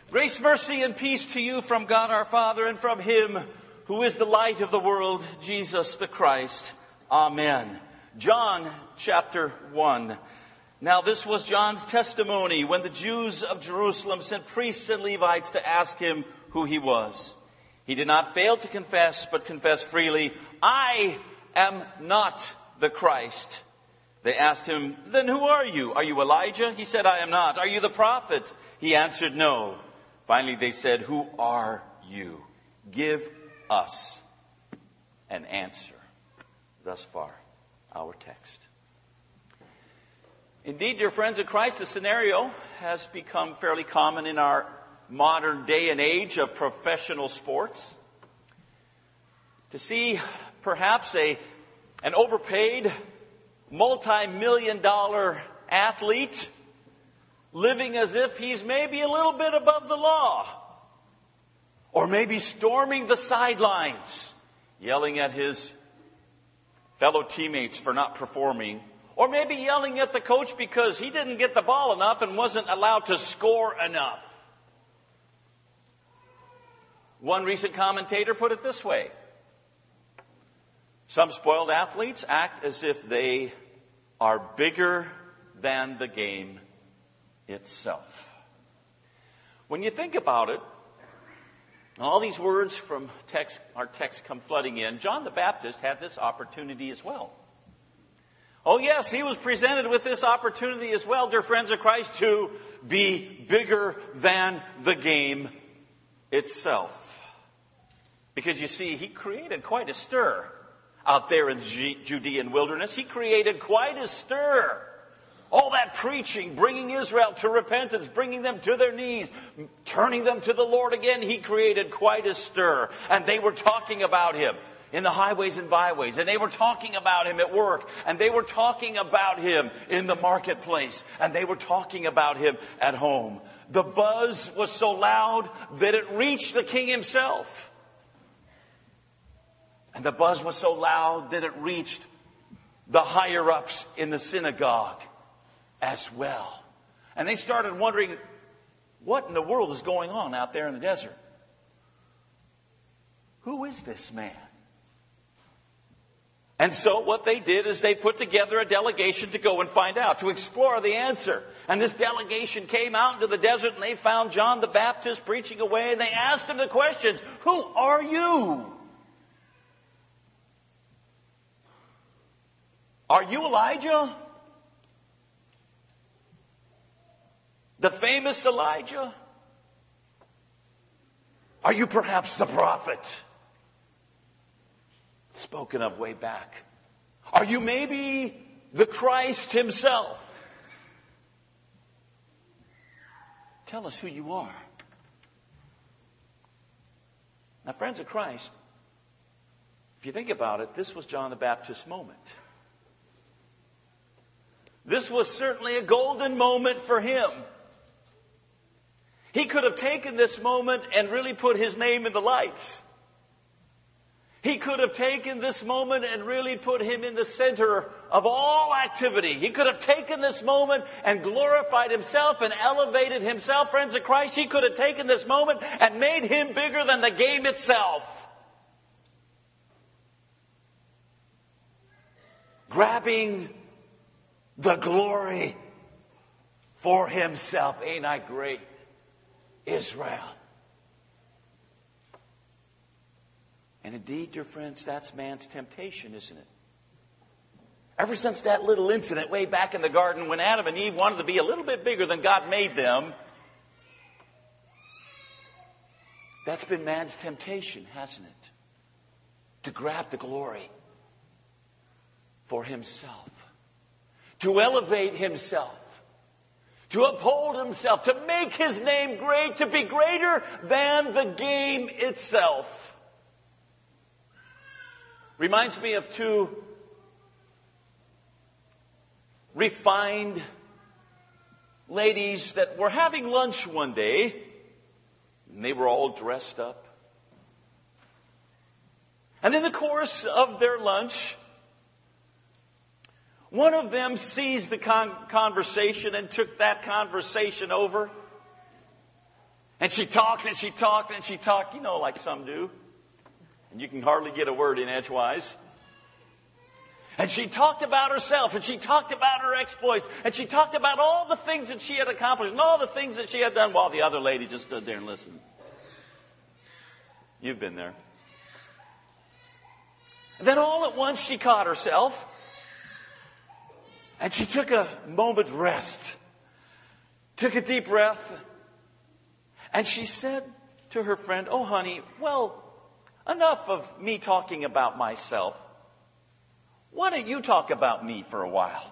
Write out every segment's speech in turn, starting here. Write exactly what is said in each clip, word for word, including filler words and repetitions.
Grace, mercy, and peace to you from God our Father and from Him who is the light of the world, Jesus the Christ. Amen. John chapter one. Now this was John's testimony when the Jews of Jerusalem sent priests and Levites to ask him who he was. He did not fail to confess, but confessed freely, "I am not the Christ." They asked him, "Then who are you? Are you Elijah?" He said, "I am not." "Are you the prophet?" He answered, "No." Finally they said, "Who are you? Give us an answer." Thus far, our text. Indeed, dear friends in Christ, the scenario has become fairly common in our modern day and age of professional sports. To see perhaps a an overpaid, multi-million dollar athlete living as if he's maybe a little bit above the law, or maybe storming the sidelines, yelling at his fellow teammates for not performing, or maybe yelling at the coach because he didn't get the ball enough and wasn't allowed to score enough. One recent commentator put it this way: some spoiled athletes act as if they are bigger than the game itself. When you think about it, all these words from text, our text come flooding in. John the Baptist had this opportunity as well. Oh yes, he was presented with this opportunity as well, dear friends of Christ, to be bigger than the game itself. Because you see, he created quite a stir out there in the Judean wilderness. He created quite a stir. All that preaching, bringing Israel to repentance, bringing them to their knees, turning them to the Lord again, he created quite a stir. And they were talking about him in the highways and byways. And they were talking about him at work. And they were talking about him in the marketplace. And they were talking about him at home. The buzz was so loud that it reached the king himself. And the buzz was so loud that it reached the higher-ups in the synagogue as well. And they started wondering, what in the world is going on out there in the desert? Who is this man? And so what they did is they put together a delegation to go and find out, to explore the answer. And this delegation came out into the desert and they found John the Baptist preaching away. And they asked him the questions, "Who are you? Are you Elijah? The famous Elijah? Are you perhaps the prophet spoken of way back? Are you maybe the Christ himself? Tell us who you are." Now, friends of Christ, if you think about it, this was John the Baptist's moment. This was certainly a golden moment for him. He could have taken this moment and really put his name in the lights. He could have taken this moment and really put him in the center of all activity. He could have taken this moment and glorified himself and elevated himself, friends of Christ. He could have taken this moment and made him bigger than the game itself. Grabbing the glory for himself. Ain't I great, Israel? And indeed, dear friends, that's man's temptation, isn't it? Ever since that little incident way back in the garden when Adam and Eve wanted to be a little bit bigger than God made them, that's been man's temptation, hasn't it? To grab the glory for himself. To elevate himself, to uphold himself, to make his name great, to be greater than the game itself. Reminds me of two refined ladies that were having lunch one day, and they were all dressed up. And in the course of their lunch, one of them seized the con- conversation and took that conversation over And she talked and she talked and she talked, you know, like some do. And you can hardly get a word in edgewise. And she talked about herself, and she talked about her exploits, and she talked about all the things that she had accomplished and all the things that she had done, while the other lady just stood there and listened. You've been there. And then all at once she caught herself, and she took a moment's rest, took a deep breath, and she said to her friend, "Oh, honey, well, enough of me talking about myself. Why don't you talk about me for a while?"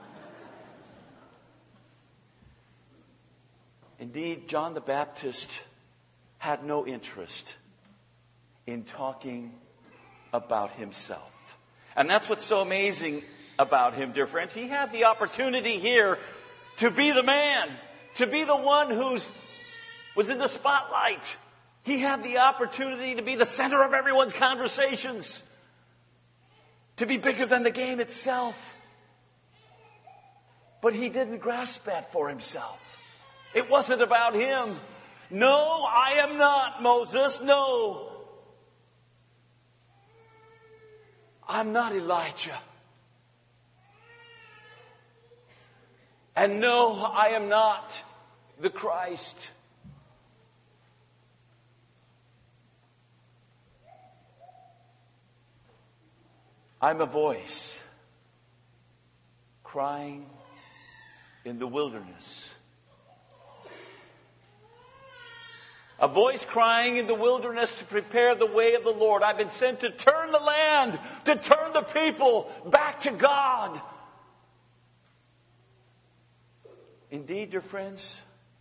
Indeed, John the Baptist had no interest in talking about himself. And that's what's so amazing about him, dear friends. He had the opportunity here to be the man, to be the one who's was in the spotlight. He had the opportunity to be the center of everyone's conversations, to be bigger than the game itself. But he didn't grasp that for himself. It wasn't about him. "No, I am not Moses. No, I'm not Elijah. And no, I am not the Christ." I'm a voice crying in the wilderness. A voice crying in the wilderness to prepare the way of the Lord. I've been sent to turn the land, to turn the people back to God. Indeed, dear friends,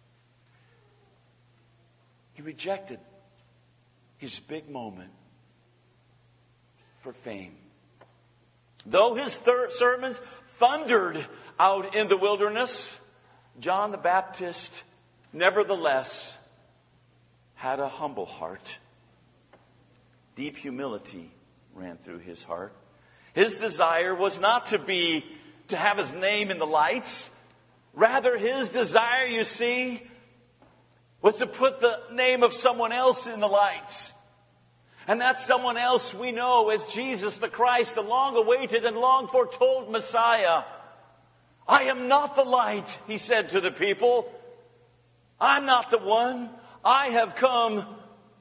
he rejected his big moment for fame. Though his thir- sermons thundered out in the wilderness, John the Baptist nevertheless had a humble heart. Deep humility ran through his heart. His desire was not to be, to have his name in the lights. Rather, his desire, you see, was to put the name of someone else in the lights. And that someone else we know as Jesus the Christ, the long-awaited and long-foretold Messiah. "I am not the light," he said to the people. "I'm not the one. I have come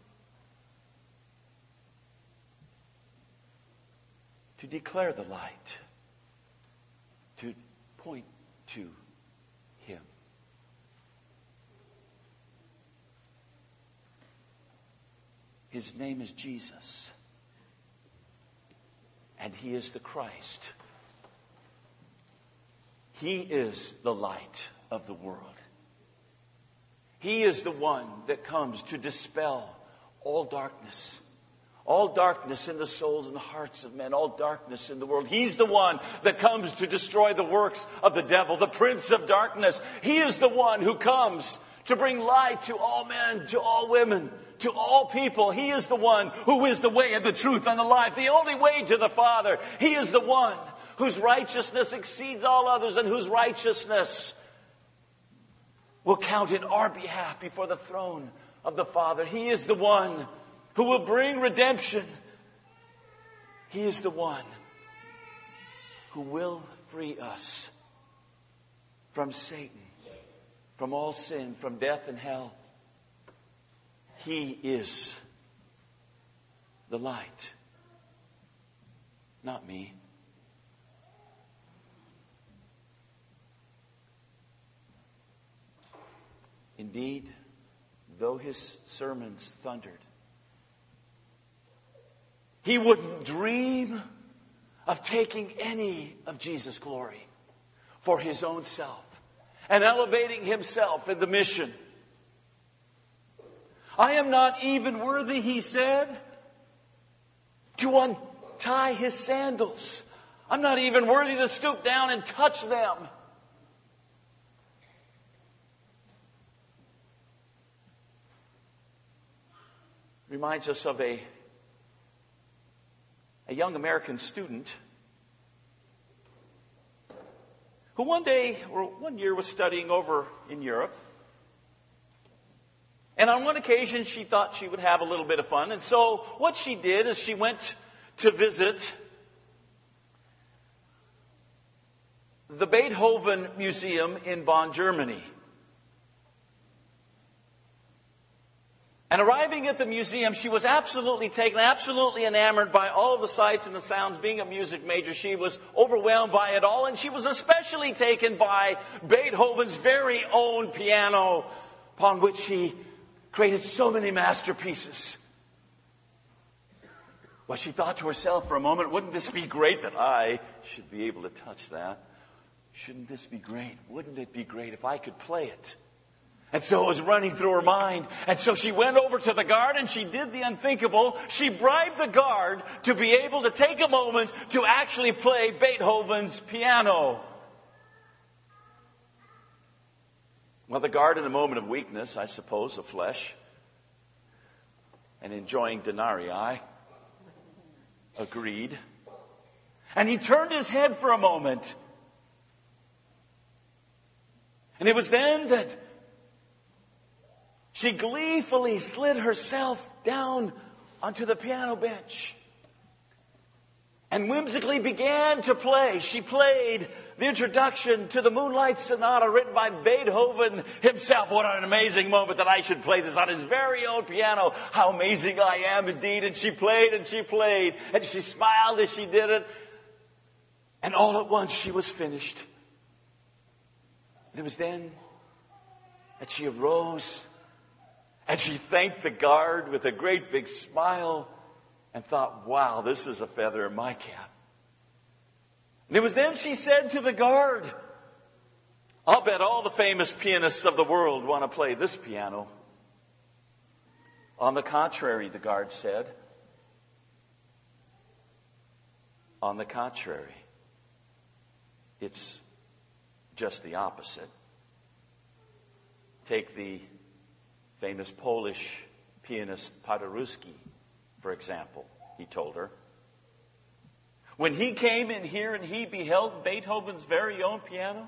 to declare the light, to point to Him." His name is Jesus, and He is the Christ. He is the light of the world. He is the one that comes to dispel all darkness. All darkness in the souls and the hearts of men. All darkness in the world. He's the one that comes to destroy the works of the devil, the prince of darkness. He is the one who comes to bring light to all men, to all women, to all people. He is the one who is the way and the truth and the life, the only way to the Father. He is the one whose righteousness exceeds all others and whose righteousness will count in our behalf before the throne of the Father. He is the one who will bring redemption. He is the one who will free us from Satan, from all sin, from death and hell. He is the light, not me. Indeed, though his sermons thundered, he wouldn't dream of taking any of Jesus' glory for his own self and elevating himself in the mission. "I am not even worthy," he said, "to untie his sandals. I'm not even worthy to stoop down and touch them." Reminds us of a, a young American student who one day or one year was studying over in Europe. And on one occasion, she thought she would have a little bit of fun. And so what she did is she went to visit the Beethoven Museum in Bonn, Germany. And arriving at the museum, she was absolutely taken, absolutely enamored by all the sights and the sounds. Being a music major, she was overwhelmed by it all. And she was especially taken by Beethoven's very own piano, upon which he created so many masterpieces. Well, she thought to herself for a moment, wouldn't this be great that I should be able to touch that? Shouldn't this be great? Wouldn't it be great if I could play it? And so it was running through her mind. And so she went over to the guard and she did the unthinkable. She bribed the guard to be able to take a moment to actually play Beethoven's piano. Well, the guard, in a moment of weakness, I suppose, of flesh, and enjoying denarii, agreed. And he turned his head for a moment. And it was then that she gleefully slid herself down onto the piano bench and whimsically began to play. She played the introduction to the Moonlight Sonata written by Beethoven himself. What an amazing moment that I should play this on his very own piano. How amazing I am indeed. And she played and she played and she smiled as she did it. And all at once she was finished. And it was then that she arose and she thanked the guard with a great big smile and thought, wow, this is a feather in my cap. And it was then she said to the guard, I'll bet all the famous pianists of the world want to play this piano. On the contrary, the guard said. On the contrary, it's just the opposite. Take the famous Polish pianist Paderewski, for example, he told her. When he came in here and he beheld Beethoven's very own piano,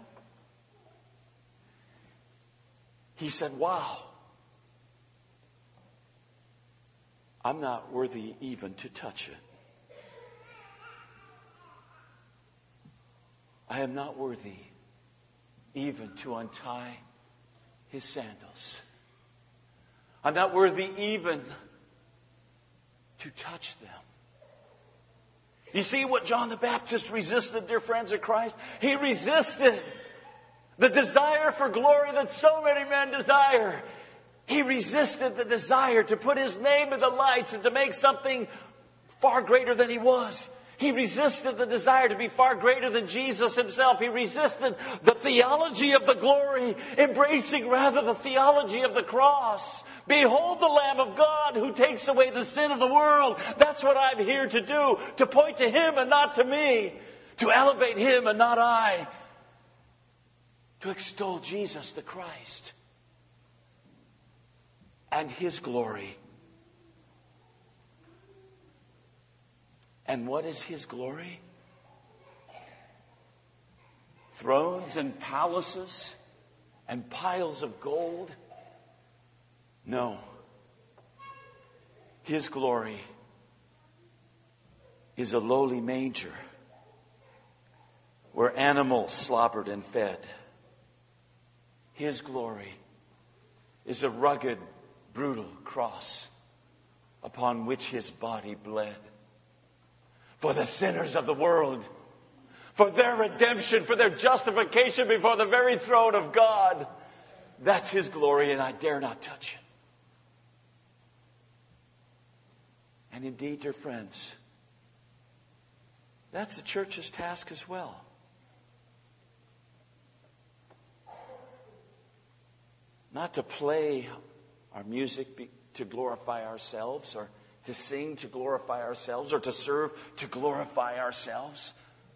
he said, wow, I'm not worthy even to touch it. I am not worthy even to untie his sandals. I'm not worthy even to touch them. You see what John the Baptist resisted, dear friends of Christ? He resisted the desire for glory that so many men desire. He resisted the desire to put his name in the lights and to make something far greater than he was. He resisted the desire to be far greater than Jesus himself. He resisted the theology of the glory, embracing rather the theology of the cross. Behold the Lamb of God who takes away the sin of the world. That's what I'm here to do, to point to him and not to me, to elevate him and not I, to extol Jesus the Christ and his glory. And what is his glory? Thrones and palaces and piles of gold? No. His glory is a lowly manger where animals slobbered and fed. His glory is a rugged, brutal cross upon which his body bled. For the sinners of the world, for their redemption, for their justification before the very throne of God. That's his glory, and I dare not touch it. And indeed, dear friends, that's the church's task as well. Not to play our music to glorify ourselves, or to sing to glorify ourselves, or to serve to glorify ourselves,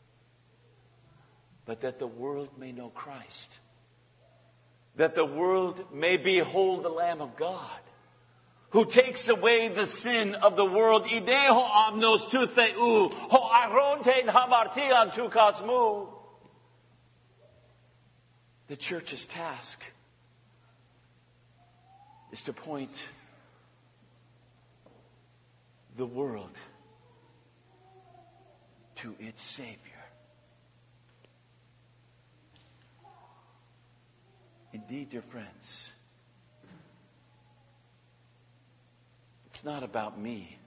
but that the world may know Christ. That the world may behold the Lamb of God, who takes away the sin of the world. Ideho amnos tu theu, ho arontein hamartian tu kosmu. The church's task is to point the world to its Savior. Indeed, dear friends, it's not about me,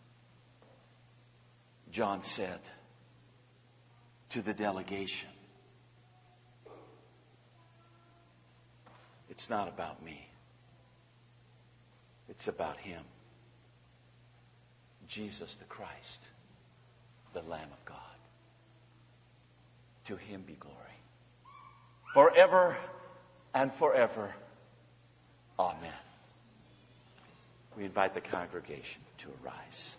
John said to the delegation. It's not about me. It's about Him. Jesus the Christ, the Lamb of God. To Him be glory. Forever and forever. Amen. We invite the congregation to arise.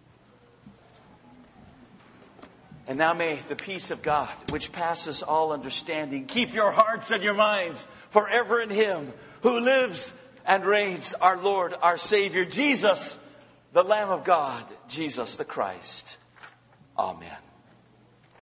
And now may the peace of God, which passes all understanding, keep your hearts and your minds forever in Him who lives and reigns, our Lord, our Savior, Jesus, the Lamb of God, Jesus the Christ. Amen.